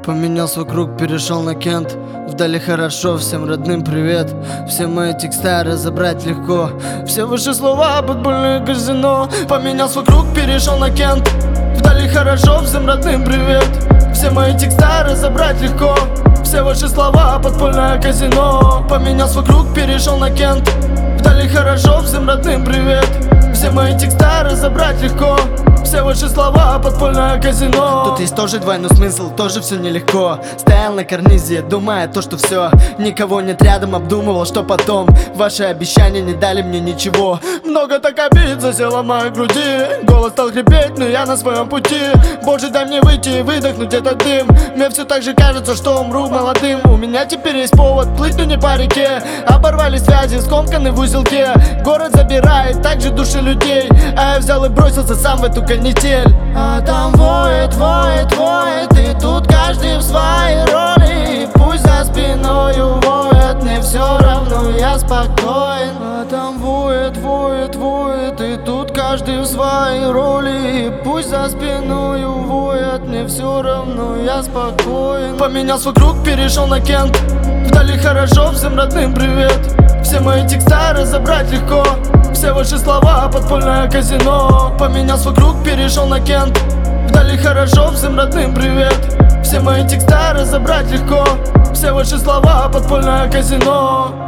Поменял свой круг, перешел на Кент. Вдали хорошо, всем родным привет. Все мои текста разобрать легко. Все ваши слова, подпольное казино. Поменял свой круг, перешел на Кент. Вдали хорошо, всем родным привет. Все мои текста разобрать легко. Все ваши слова, подпольное казино. Поменял свой круг, перешел на Кент. Вдали хорошо, всем родным привет. Все мои текста разобрать легко. Все ваши слова, подпольное казино. Тут есть тоже двойной смысл, тоже все нелегко. Стоял на карнизе, думая то, что все. Никого нет рядом, обдумывал, что потом. Ваши обещания не дали мне ничего. Много так обид засело в моей груди. Голос стал хрипеть, но я на своем пути. Боже, дай мне выйти и выдохнуть этот дым. Мне все так же кажется, что умру молодым. У меня теперь есть повод плыть, но не по реке. Оборвали связи, скомканы в узелке. Город забирает также души людей. А я взял и бросился сам в эту канитель. А там воет, воет, воет. И тут каждый в своей роли. И пусть за спиною воет, мне все равно, я спокоен. А там воет, воет, воет. И тут каждый в своей роли. И пусть за спиною воет, мне все равно, я спокоен. Поменял свой круг, перешел на Кент. Вдали хорошо, всем родным привет. Все мои текста разобрать легко. Все ваши слова, подпольное казино. Поменял свой круг, перешел на Кент. Вдали хорошо, всем родным привет. Все мои текста разобрать легко. Все ваши слова, подпольное казино.